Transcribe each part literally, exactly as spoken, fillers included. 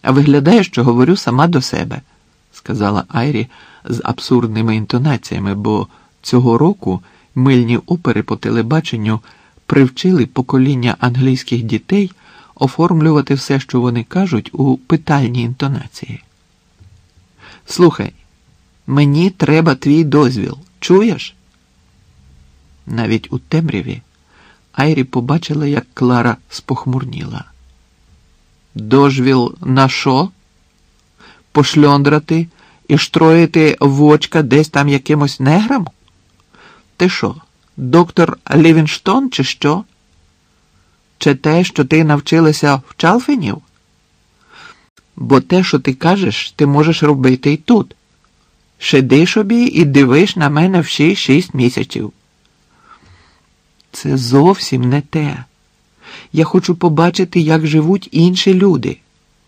А виглядає, що говорю сама до себе, сказала Айрі з абсурдними інтонаціями, бо цього року мильні опери по телебаченню привчили покоління англійських дітей оформлювати все, що вони кажуть, у питальній інтонації. Слухай, мені треба твій дозвіл. Чуєш? Навіть у темряві Айрі побачила, як Клара спохмурніла. Дозвіл на що? Пошльондрати і штроїти вочка десь там якимось неграм? Ти що, доктор Лівінштон чи що? Чи те, що ти навчилася в Чалфенів? Бо те, що ти кажеш, ти можеш робити і тут. Сиди собі і дивиш на мене всі шість місяців. Це зовсім не те. Я хочу побачити, як живуть інші люди.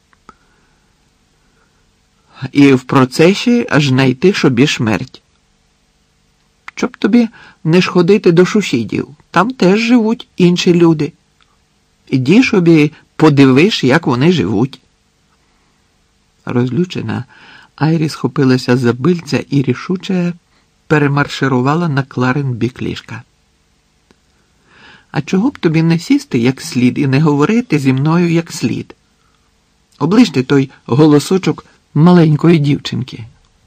І в процесі аж знайти собі смерть. Щоб тобі не ж ходити до сусідів. Там теж живуть інші люди. Іди собі подивиш, як вони живуть. Розлючена, Айрі схопилася за бильця і рішуче перемарширувала на Кларин бік ліжка. А чого б тобі не сісти як слід і не говорити зі мною як слід? Оближте той голосочок маленької дівчинки.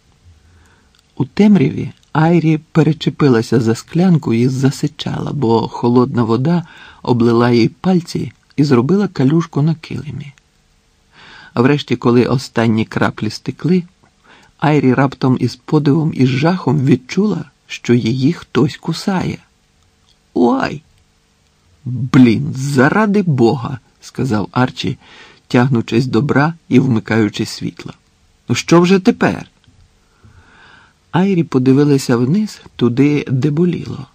У темряві Айрі перечепилася за склянку і засичала, бо холодна вода облила їй пальці і зробила калюжку на килимі. А врешті, коли останні краплі стекли, Айрі раптом із подивом і жахом відчула, що її хтось кусає. «Ой!» «Блін, заради Бога!» – сказав Арчі, тягнучись до бра і вмикаючи світло. «Ну що вже тепер?» Айрі подивилася вниз, туди, де боліло.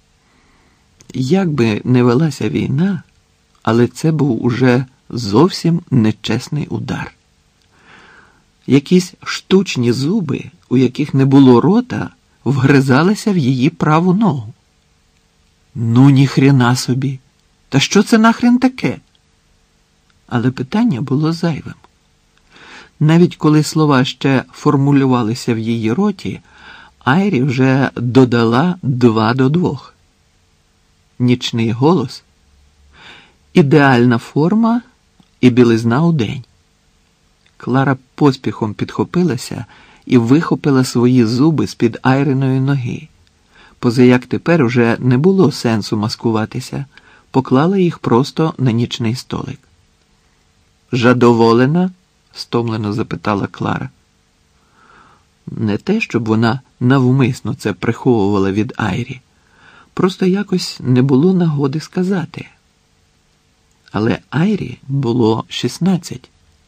Як би не велася війна, але це був уже зовсім нечесний удар. Якісь штучні зуби, у яких не було рота, вгризалися в її праву ногу. Ну, ніхрена собі! Та що це нахрен таке? Але питання було зайвим. Навіть коли слова ще формулювалися в її роті, Айрі вже додала два до двох. Нічний голос, ідеальна форма і білизна у день. Клара поспіхом підхопилася і вихопила свої зуби з-під Айриної ноги. Позаяк тепер уже не було сенсу маскуватися, поклала їх просто на нічний столик. «Жадоволена?» – стомлено запитала Клара. Не те, щоб вона навмисно це приховувала від Айрі, просто якось не було нагоди сказати. Але Айрі було шістнадцять.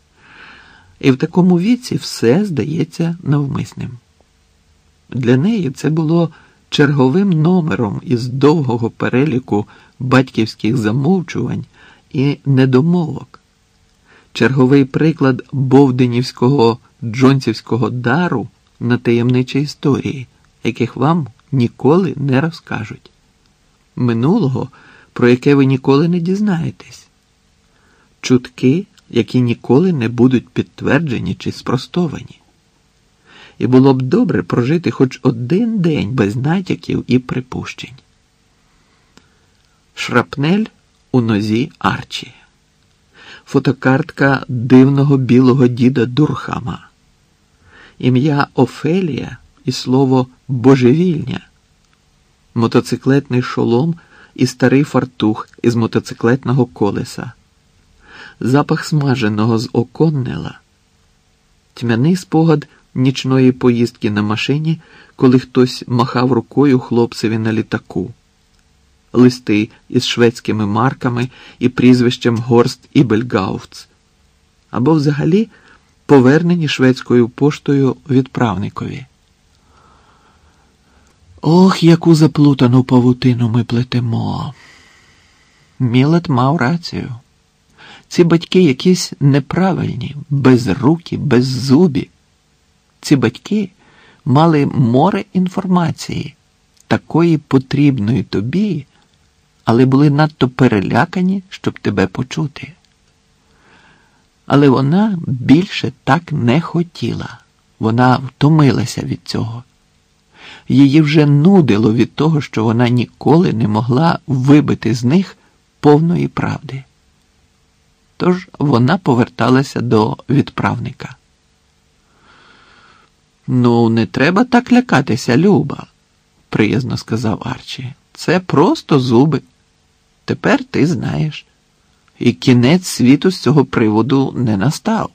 І в такому віці все здається навмисним. Для неї це було черговим номером із довгого переліку батьківських замовчувань і недомовок. Черговий приклад бовденівського джонсівського дару на таємничі історії, яких вам ніколи не розкажуть. Минулого, про яке ви ніколи не дізнаєтесь. Чутки, які ніколи не будуть підтверджені чи спростовані. І було б добре прожити хоч один день без натяків і припущень. Шрапнель у нозі Арчі. Фотокартка дивного білого діда Дурхама. Ім'я Офелія і слово «божевільня». Мотоциклетний шолом і старий фартух із мотоциклетного колеса. Запах смаженого з оконнела. Тьмяний спогад нічної поїздки на машині, коли хтось махав рукою хлопцеві на літаку. Листи із шведськими марками і прізвищем Горст Ібельгауфц. Або взагалі повернені шведською поштою відправникові. Ох, яку заплутану павутину ми плетемо. Мілет мав рацію. Ці батьки якісь неправильні, безрукі, беззубі. Ці батьки мали море інформації, такої потрібної тобі, але були надто перелякані, щоб тебе почути. Але вона більше так не хотіла. Вона втомилася від цього. Її вже нудило від того, що вона ніколи не могла вибити з них повної правди. Тож вона поверталася до відправника. «Ну, не треба так лякатися, Люба», – приязно сказав Арчі. «Це просто зуби. Тепер ти знаєш. І кінець світу з цього приводу не настав».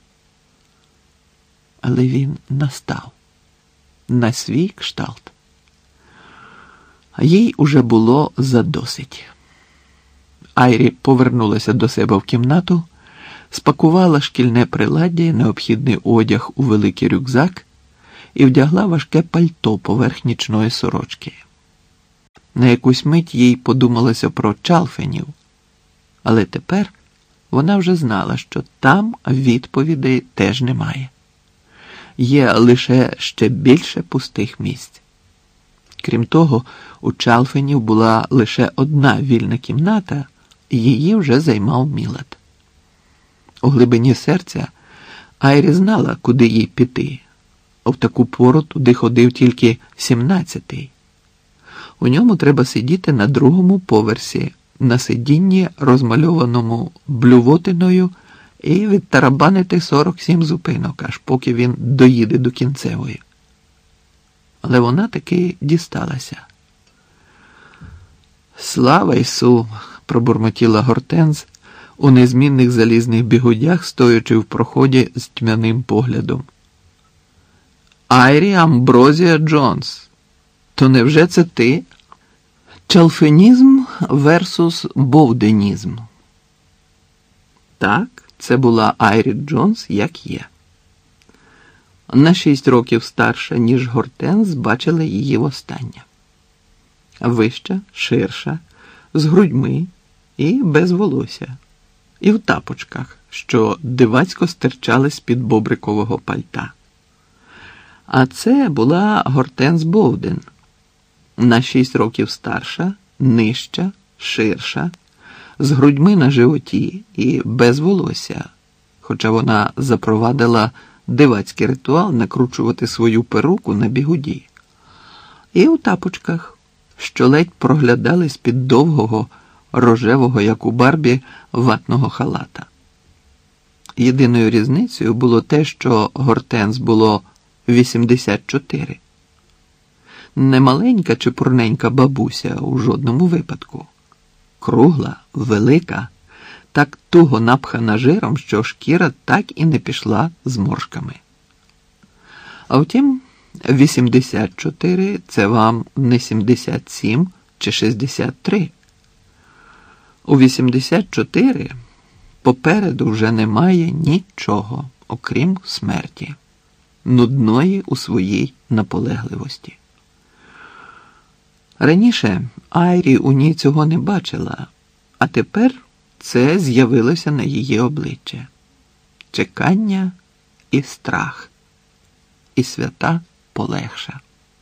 Але він настав. На свій кшталт. А їй уже було задосить. Айрі повернулася до себе в кімнату, спакувала шкільне приладдя і необхідний одяг у великий рюкзак і вдягла важке пальто поверх нічної сорочки. На якусь мить їй подумалося про Чалфенів, але тепер вона вже знала, що там відповідей теж немає. Є лише ще більше пустих місць. Крім того, у Чалфенів була лише одна вільна кімната, і її вже займав Мілад. У глибині серця Айрі знала, куди їй піти. В таку пору туди ходив тільки сімнадцятий. У ньому треба сидіти на другому поверсі, на сидінні, розмальованому блювотиною, і відтарабанити сорок сім зупинок, аж поки він доїде до кінцевої. Але вона таки дісталася. «Слава Ісу!» – пробурмотіла Гортенз у незмінних залізних бігудях, стоячи в проході з тьмяним поглядом. «Айрі Амброзія Джонс, то невже це ти?» Чалфенізм версус бовденізм. Так, це була Айрі Джонс, як є. На шість років старша, ніж Гортенз, бачила її востаннє. Вища, ширша, з грудьми і без волосся. І в тапочках, що дивацько стирчали з-під бобрикового пальта. А це була Гортенз Бовден. На шість років старша, нижча, ширша, з грудьми на животі і без волосся, хоча вона запровадила дивацький ритуал накручувати свою перуку на бігуді. І у тапочках, що ледь проглядали з-під довгого, рожевого, як у Барбі, ватного халата. Єдиною різницею було те, що Гортенз було вісімдесят чотири. Не маленька чи пурненька бабуся у жодному випадку. Кругла, велика, так туго напхана жиром, що шкіра так і не пішла зморшками. А втім, вісімдесят чотири – це вам не сімдесят сім чи шістдесят три. У вісімдесят чотири попереду вже немає нічого, окрім смерті, нудної у своїй наполегливості. Раніше Айрі у ній цього не бачила, а тепер це з'явилося на її обличчі. Чекання і страх, і свята полегша.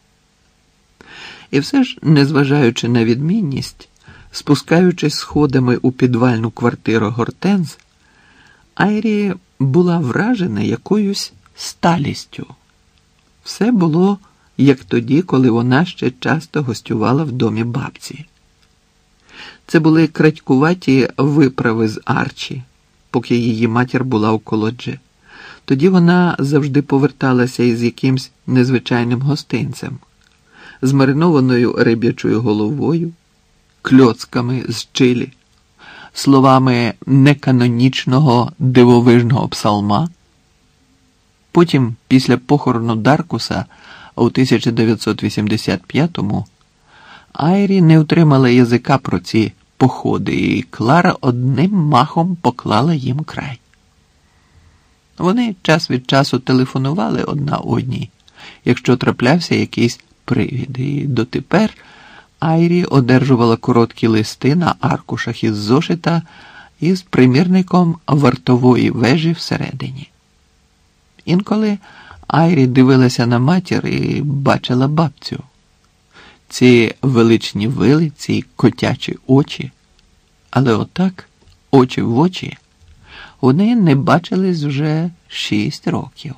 І все ж, незважаючи на відмінність, спускаючись сходами у підвальну квартиру Гортенз, Айрі була вражена якоюсь сталістю. Все було як тоді, коли вона ще часто гостювала в домі бабці. Це були крадькуваті виправи з Арчі, поки її матір була у коледжі. Тоді вона завжди поверталася із якимсь незвичайним гостинцем, з маринованою риб'ячою головою, кльоцками з чилі, словами неканонічного дивовижного псалма. Потім, після похорону Даркуса у тисяча дев'ятсот вісімдесят п'ятому, Айрі не втримала язика про ці походи, і Клара одним махом поклала їм край. Вони час від часу телефонували одна одній, якщо траплявся якийсь привід, і дотепер Айрі одержувала короткі листи на аркушах із зошита із примірником вартової вежі всередині. Інколи Айрі дивилася на матір і бачила бабцю. Ці величні вили, ці котячі очі. Але отак, очі в очі, вони не бачились вже шість років.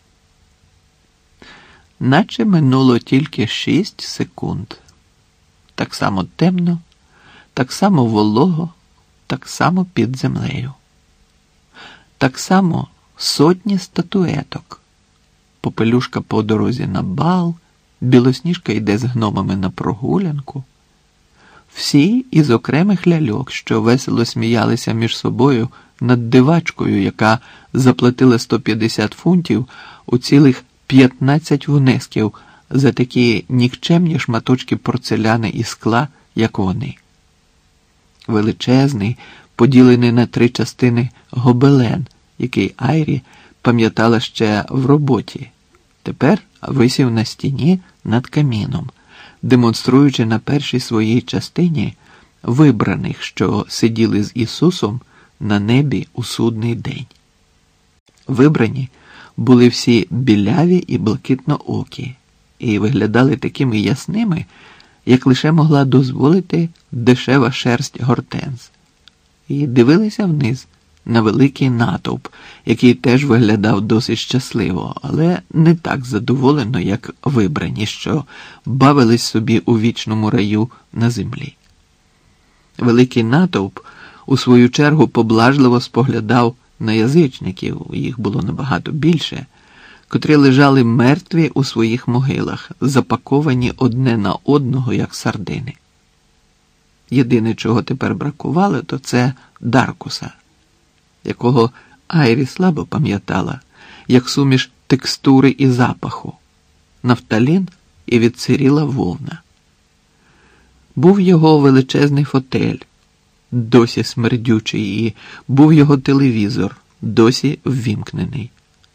Наче минуло тільки шість секунд. Так само темно, так само волого, так само під землею. Так само сотні статуеток. Попелюшка по дорозі на бал, Білосніжка йде з гномами на прогулянку. Всі із окремих ляльок, що весело сміялися між собою над дивачкою, яка заплатила сто п'ятдесят фунтів у цілих п'ятнадцять внесків за такі нікчемні шматочки порцеляни і скла, як вони. Величезний, поділений на три частини гобелен, який Айрі пам'ятала ще в роботі, тепер висів на стіні над каміном, демонструючи на першій своїй частині вибраних, що сиділи з Ісусом на небі у судний день. Вибрані були всі біляві і блакитноокі, і виглядали такими ясними, як лише могла дозволити дешева шерсть Гортенз. І дивилися вниз на великий натовп, який теж виглядав досить щасливо, але не так задоволено, як вибрані, що бавились собі у вічному раю на землі. Великий натовп у свою чергу поблажливо споглядав на язичників, їх було набагато більше, котрі лежали мертві у своїх могилах, запаковані одне на одного, як сардини. Єдине, чого тепер бракувало, то це Даркуса, якого Айрі слабо пам'ятала, як суміш текстури і запаху, нафталін і відсиріла вовна. Був його величезний фотель, досі смердючий, і був його телевізор, досі ввімкнений.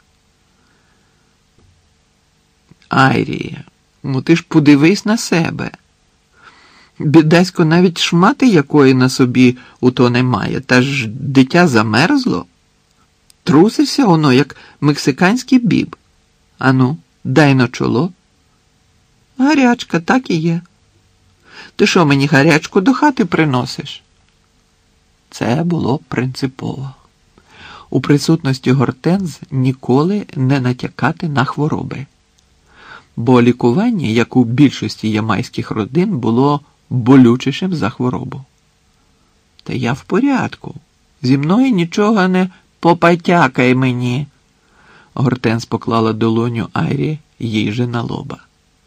Айрі, ну ти ж подивись на себе. Бідасько, навіть шмати якої на собі у то немає, та ж дитя замерзло. Трусишся воно, як мексиканський біб. Ану, дай на чоло. Гарячка, так і є. Ти що, мені гарячку до хати приносиш? Це було принципово. У присутності Гортенз ніколи не натякати на хвороби. Бо лікування, як у більшості ямайських родин, було болючішим за хворобу. Та я в порядку. Зі мною нічого не попатякай мені. Гортенз поклала долоню Айрі їй же на лоба.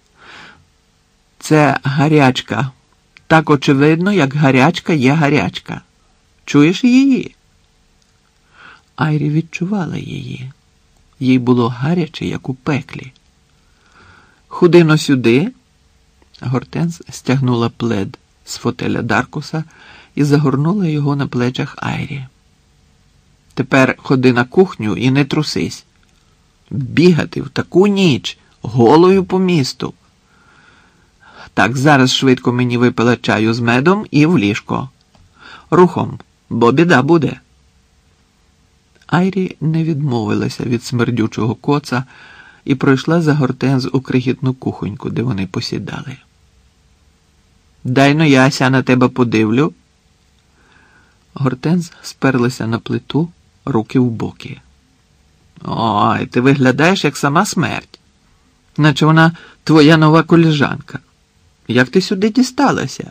Це гарячка. Так очевидно, як гарячка є гарячка. Чуєш її? Айрі відчувала її. Їй було гаряче, як у пеклі. Худино сюди. Гортенз стягнула плед з фотеля Даркуса і загорнула його на плечах Айрі. Тепер ходи на кухню і не трусись. Бігати в таку ніч, голою по місту. Так, зараз швидко мені випила чаю з медом і в ліжко. Рухом, бо біда буде. Айрі не відмовилася від смердючого коца і пройшла за Гортенз у крихітну кухоньку, де вони посідали. Дай-но яся на тебе подивлю. Гортенз сперлася на плиту, руки в боки. Ой, ти виглядаєш як сама смерть. Наче вона твоя нова колежанка. Як ти сюди дісталася?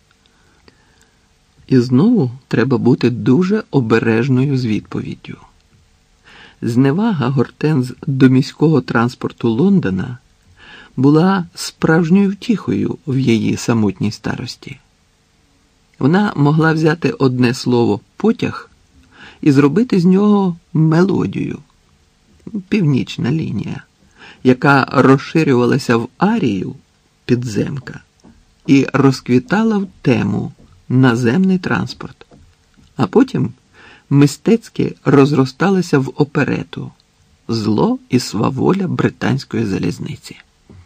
І знову треба бути дуже обережною з відповіддю. Зневага Гортенз до міського транспорту Лондона була справжньою втіхою в її самотній старості. Вона могла взяти одне слово «потяг» і зробити з нього мелодію. Північна лінія, яка розширювалася в арію «Підземка» і розквітала в тему «Наземний транспорт», а потім мистецьки розросталася в оперету «Зло і сваволя британської залізниці».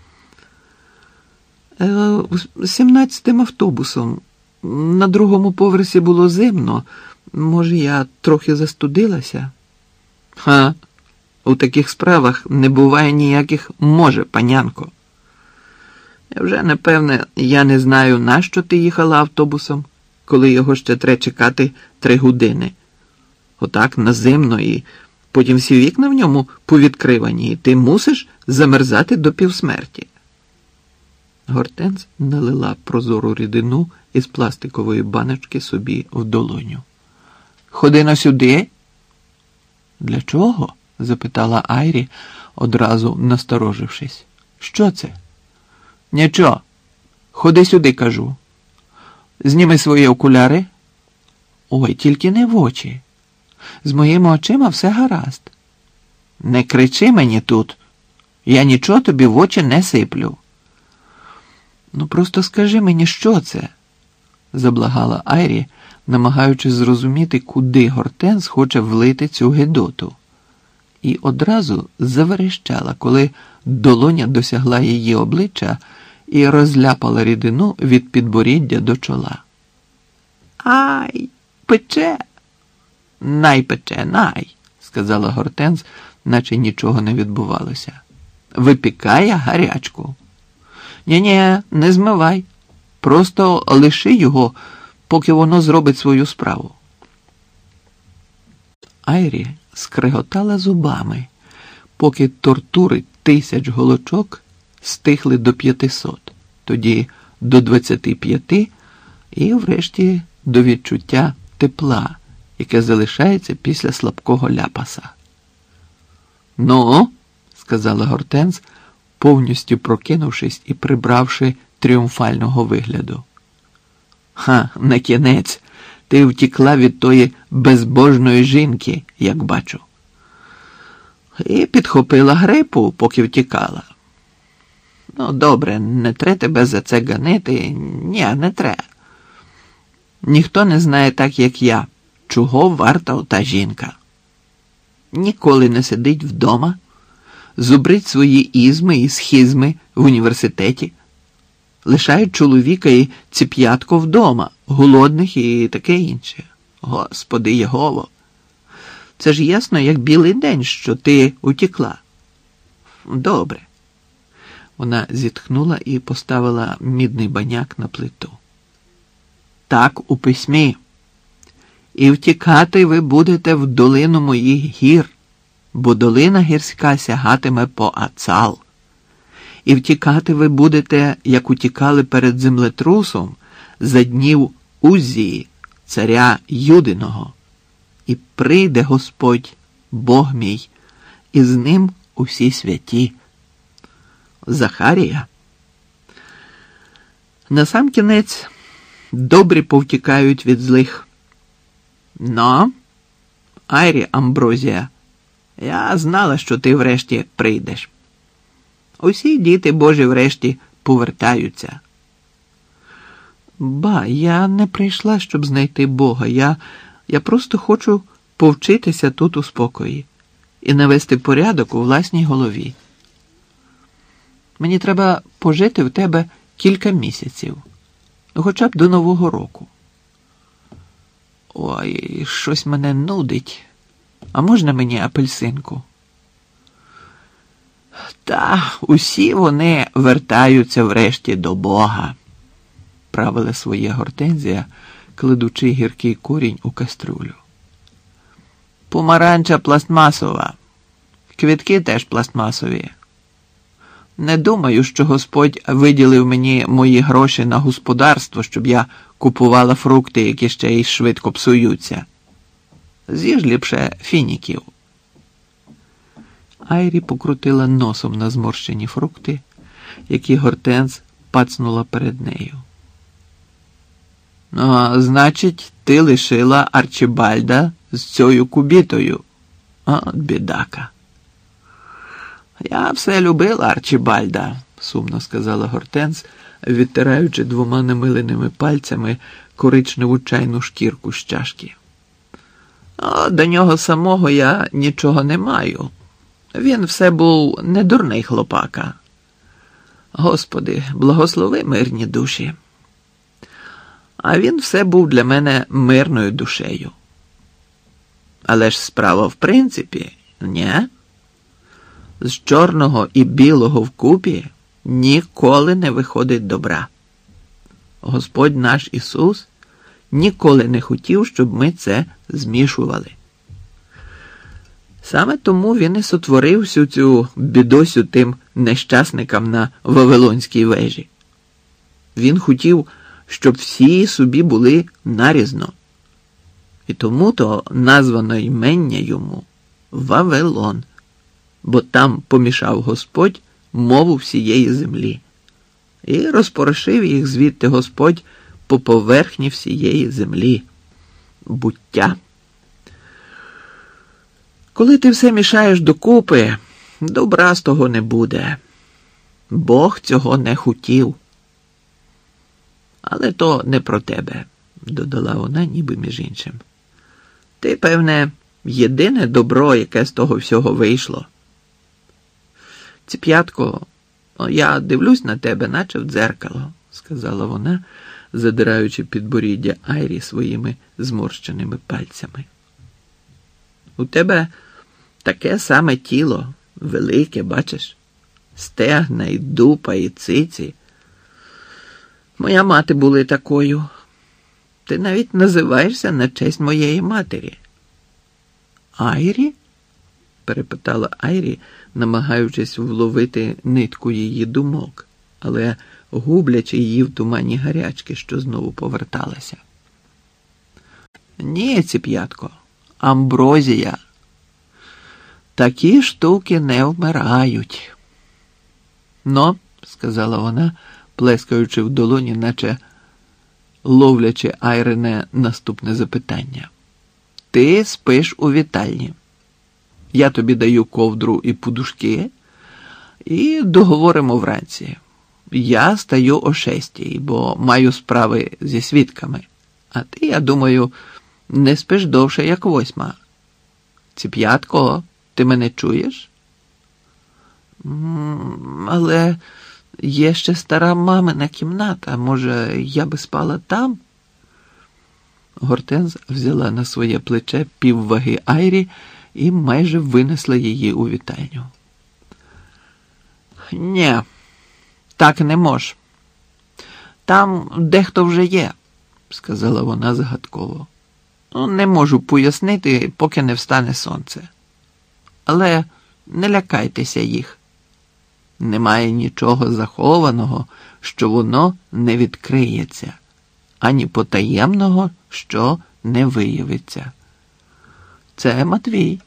Е, сімнадцятим автобусом. На другому поверсі було зимно. Може, я трохи застудилася? Ха, у таких справах не буває ніяких «може», панянко. Вже, напевне, я не знаю, нащо ти їхала автобусом, коли його ще треба чекати три години. Отак наземно, і потім всі вікна в ньому повідкривані, і ти мусиш замерзати до півсмерті. Гортенз налила прозору рідину із пластикової баночки собі в долоню. «Ходи на сюди». «Для чого?» – запитала Айрі, одразу насторожившись. «Що це?» «Нічого. Ходи сюди, кажу. Зніми свої окуляри». «Ой, тільки не в очі. З моїми очима все гаразд». «Не кричи мені тут. Я нічого тобі в очі не сиплю». «Ну, просто скажи мені, що це?» – заблагала Айрі, намагаючись зрозуміти, куди Гортенз хоче влити цю гидоту. І одразу заверещала, коли долоня досягла її обличчя і розляпала рідину від підборіддя до чола. «Ай, пече!» «Най пече, най!» – сказала Гортенз, наче нічого не відбувалося. «Випікає гарячку». «Ні-ні, не змивай. Просто лиши його, поки воно зробить свою справу». Айрі скреготала зубами, поки тортури тисяч голочок стихли до п'ятисот, тоді до двадцяти п'яти і, врешті, до відчуття тепла, яке залишається після слабкого ляпаса. «Ну?» – сказала Гортенз, повністю прокинувшись і прибравши тріумфального вигляду. «Ха, на кінець, ти втікла від тої безбожної жінки, як бачу. І підхопила грипу, поки втікала. Ну, добре, не тре тебе за це ганити. Ні, не тре. Ніхто не знає так, як я, чого варта ота жінка. Ніколи не сидить вдома, зубрить свої ізми і схизми в університеті, лишають чоловіка і ціп'ятко вдома, голодних і таке інше. Господи Єгово, це ж ясно, як білий день, що ти утікла. Добре. Вона зітхнула і поставила мідний баняк на плиту. Так у письмі. І втікати ви будете в долину моїх гір, бо долина гірська сягатиме по Ацал. І втікати ви будете, як утікали перед землетрусом, за днів Уззії, царя Юдиного. І прийде Господь, Бог мій, і з ним усі святі. Захарія. Насамкінець добрі повтікають від злих. Но, Айрі Амброзія, я знала, що ти врешті прийдеш. Усі діти Божі врешті повертаються. Ба, я не прийшла, щоб знайти Бога. Я, я просто хочу повчитися тут у спокої і навести порядок у власній голові. Мені треба пожити в тебе кілька місяців, хоча б до Нового року. Ой, щось мене нудить. А можна мені апельсинку? Та усі вони вертаються врешті до Бога, правила своє Гортензія, кладучи гіркий корінь у каструлю. Помаранча пластмасова. Квітки теж пластмасові. Не думаю, що Господь виділив мені мої гроші на господарство, щоб я купувала фрукти, які ще й швидко псуються. З'їж ліпше фініків. Айрі покрутила носом на зморщені фрукти, які Гортенз пацнула перед нею. Ну, значить, ти лишила Арчибальда з цією кубітою. От бідака. Я все любила Арчибальда, сумно сказала Гортенз, відтираючи двома намиленими пальцями коричневу чайну шкірку з чашки. А до нього самого я нічого не маю. Він все був недурний хлопака. Господи, благослови мирні душі. А він все був для мене мирною душею. Але ж справа в принципі, ні? З чорного і білого вкупі ніколи не виходить добра. Господь наш Ісус ніколи не хотів, щоб ми це змішували. Саме тому він і сотворив всю цю бідосю тим нещасникам на Вавилонській вежі. Він хотів, щоб всі собі були нарізно. І тому-то названо ймення йому Вавилон, бо там помішав Господь мову всієї землі. І розпорошив їх звідти Господь по поверхні всієї землі. Буття. Коли ти все мішаєш докупи, добра з того не буде. Бог цього не хотів. Але то не про тебе, додала вона, ніби між іншим. Ти, певне, єдине добро, яке з того всього вийшло. Ціп'ятко, я дивлюсь на тебе, наче в дзеркало, сказала вона, задираючи підборіддя Айрі своїми зморщеними пальцями. У тебе таке саме тіло, велике, бачиш? Стегна і дупа, і циці. Моя мати були такою. Ти навіть називаєшся на честь моєї матері. Айрі? Перепитала Айрі, намагаючись вловити нитку її думок, але гублячи її в тумані гарячки, що знову поверталася. Ні, ціп'ятко, Амброзія. Такі штуки не вмирають. Но, сказала вона, плескаючи в долоні, наче ловлячи Айрине наступне запитання. Ти спиш у вітальні. Я тобі даю ковдру і подушки, і договоримо вранці. Я стаю о шестій, бо маю справи зі свідками. А ти, я думаю, не спиш довше, як восьма. Ціп'ятко, ти мене чуєш? Але є ще стара мамина кімната. Може, я би спала там? Гортенз взяла на своє плече півваги Айрі і майже винесла її у вітальню. Ні, так не мож. Там дехто вже є, сказала вона загадково. Не можу пояснити, поки не встане сонце. Але не лякайтеся їх. Немає нічого захованого, що воно не відкриється, ані потаємного, що не виявиться. Це Матвій.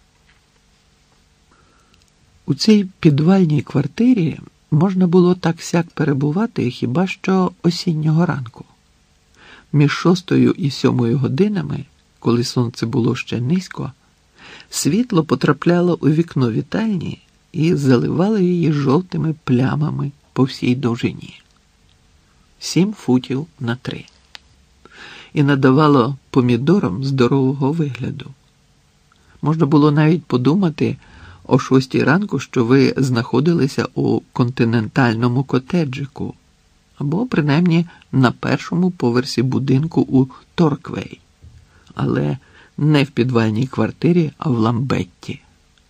У цій підвальній квартирі можна було так-сяк перебувати хіба що осіннього ранку. Між шостою і сьомою годинами, коли сонце було ще низько, світло потрапляло у вікно вітальні і заливало її жовтими плямами по всій довжині. Сім футів на три. І надавало помідорам здорового вигляду. Можна було навіть подумати о шостій ранку, що ви знаходилися у континентальному котеджику, або, принаймні, на першому поверсі будинку у Торквей, але не в підвальній квартирі, а в Ламбетті.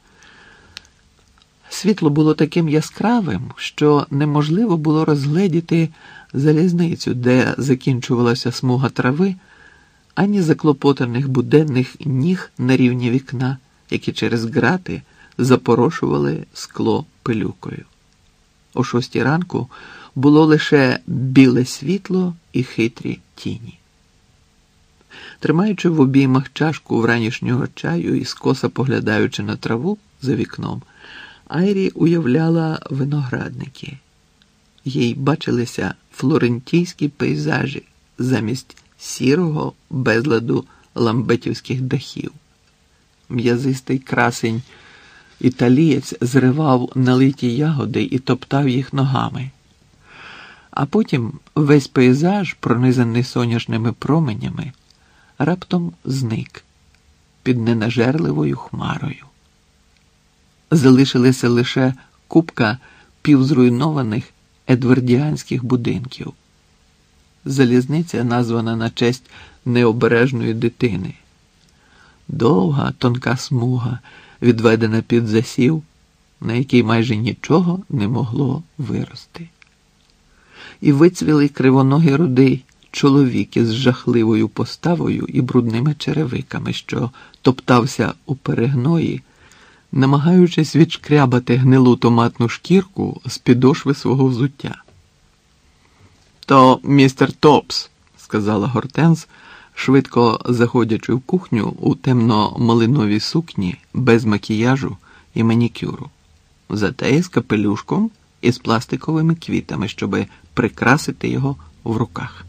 Світло було таким яскравим, що неможливо було розгледіти залізницю, де закінчувалася смуга трави, ані заклопотаних буденних ніг на рівні вікна, які через грати запорошували скло пилюкою. О шостій ранку було лише біле світло і хитрі тіні. Тримаючи в обіймах чашку вранішнього чаю і скоса поглядаючи на траву за вікном, Айрі уявляла виноградники. Їй бачилися флорентійські пейзажі замість сірого безладу ламбетівських дахів. М'язистий красень італієць зривав налиті ягоди і топтав їх ногами. А потім весь пейзаж, пронизаний соняшними променями, раптом зник під ненажерливою хмарою. Залишилися лише купка півзруйнованих едвардіанських будинків. Залізниця, названа на честь необережної дитини. Довга, тонка смуга, відведена під засів, на якій майже нічого не могло вирости. І вицвілий кривоногий рудий чоловік із жахливою поставою і брудними черевиками, що топтався у перегної намагаючись відшкрябати гнилу томатну шкірку з підошви свого взуття. «То містер Топс», – сказала Гортенз, швидко заходячи в кухню у темно-малиновій сукні, без макіяжу і манікюру, зате із капелюшком і з пластиковими квітами, щоби прикрасити його в руках.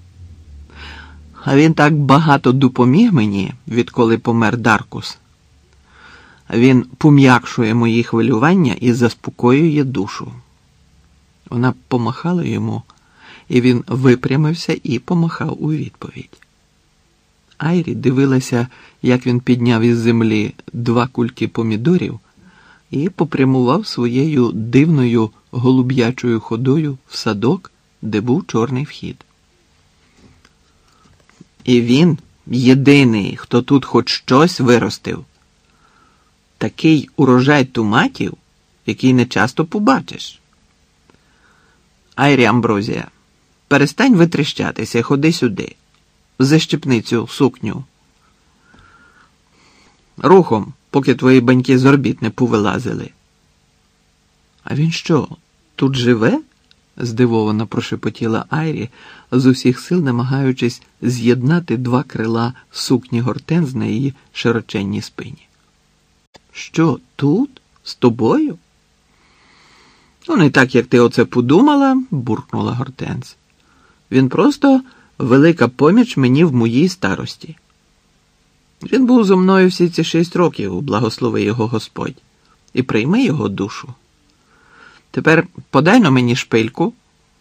«А він так багато допоміг мені, відколи помер Даркус. Він пом'якшує мої хвилювання і заспокоює душу». Вона помахала йому, і він випрямився і помахав у відповідь. Айрі дивилася, як він підняв із землі два кульки помідорів і попрямував своєю дивною голуб'ячою ходою в садок, де був чорний вхід. «І він єдиний, хто тут хоч щось виростив. Такий урожай томатів, який не часто побачиш. Айрі Амброзія, перестань витріщатися, ходи сюди. Защепни цю сукню. Рухом, поки твої баньки з орбіт не повилазили». «А він що, тут живе?» – здивовано прошепотіла Айрі, з усіх сил намагаючись з'єднати два крила сукні Гортенз на її широченній спині. «Що, тут? З тобою?» «Ну, не так, як ти оце подумала», – буркнула Гортенз. «Він просто велика поміч мені в моїй старості. Він був зо мною всі ці шість років, благослови його Господь, і прийми його душу. Тепер подай-но мені шпильку».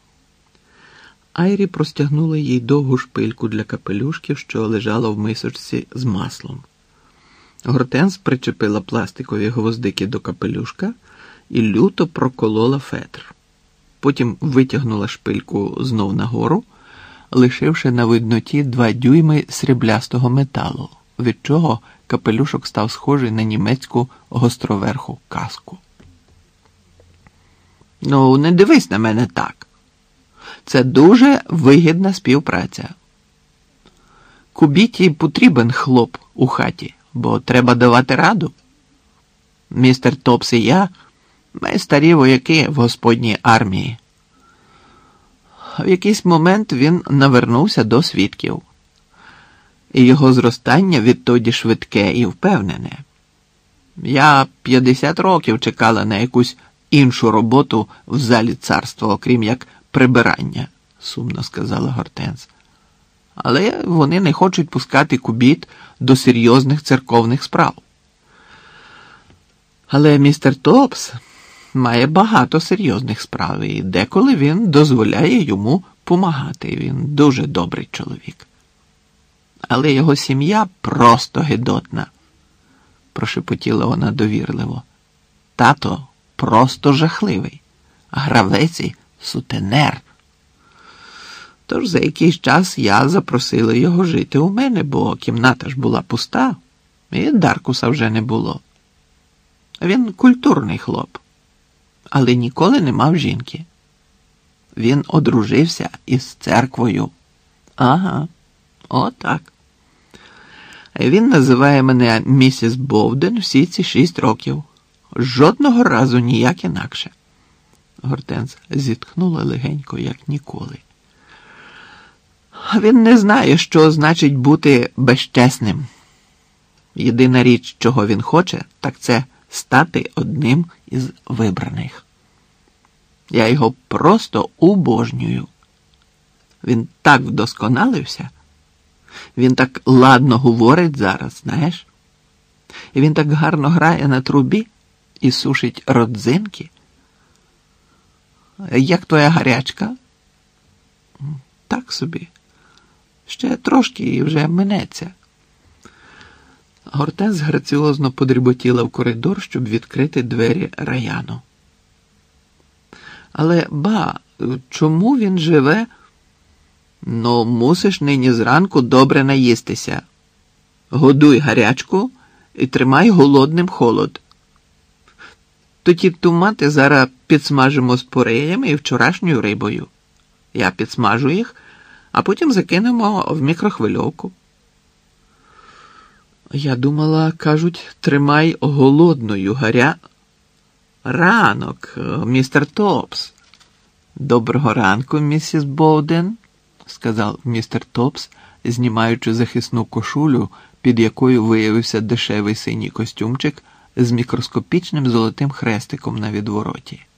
Айрі простягнула їй довгу шпильку для капелюшків, що лежала в мисочці з маслом. Гортенз причепила пластикові гвоздики до капелюшка і люто проколола фетр. Потім витягнула шпильку знов нагору, лишивши на видноті два дюйми сріблястого металу, від чого капелюшок став схожий на німецьку гостроверху каску. «Ну, не дивись на мене так. Це дуже вигідна співпраця. Кубіті потрібен хлоп у хаті, бо треба давати раду. Містер Топс і я, ми старі вояки в Господній армії». В якийсь момент він навернувся до свідків, і його зростання відтоді швидке і впевнене. Я п'ятдесят років чекала на якусь іншу роботу в залі царства, окрім як прибирання, сумно сказала Гортенз. Але вони не хочуть пускати кубіт до серйозних церковних справ. Але містер Топс має багато серйозних справ, і деколи він дозволяє йому помагати. Він дуже добрий чоловік. Але його сім'я просто гидотна, прошепотіла вона довірливо. Тато просто жахливий, а гравець і сутенер. Тож за якийсь час я запросила його жити у мене, бо кімната ж була пуста, і Даркуса вже не було. Він культурний хлоп, але ніколи не мав жінки. Він одружився із церквою. Ага, отак. Він називає мене місіс Бовден всі ці шість років. Жодного разу ніяк інакше. Гортенз зітхнула легенько, як ніколи. Він не знає, що значить бути безчесним. Єдина річ, чого він хоче, так це стати одним із вибраних. Я його просто обожнюю. Він так вдосконалився. Він так ладно говорить зараз, знаєш? І він так гарно грає на трубі і сушить родзинки. Як твоя гарячка? Так собі. Ще трошки і вже минеться. Гортенз граціозно подріботіла в коридор, щоб відкрити двері Раяну. Але, ба, чому він живе? Ну, мусиш нині зранку добре наїстися. Годуй гарячку і тримай голодним холод. Тоді томати зараз підсмажимо з пореями і вчорашньою рибою. Я підсмажу їх, а потім закинемо в мікрохвильовку. Я думала, кажуть, тримай голодною гаря... Ранок, містер Топс. Доброго ранку, місіс Боуден, сказав містер Топс, знімаючи захисну кошулю, під якою виявився дешевий синій костюмчик з мікроскопічним золотим хрестиком на відвороті.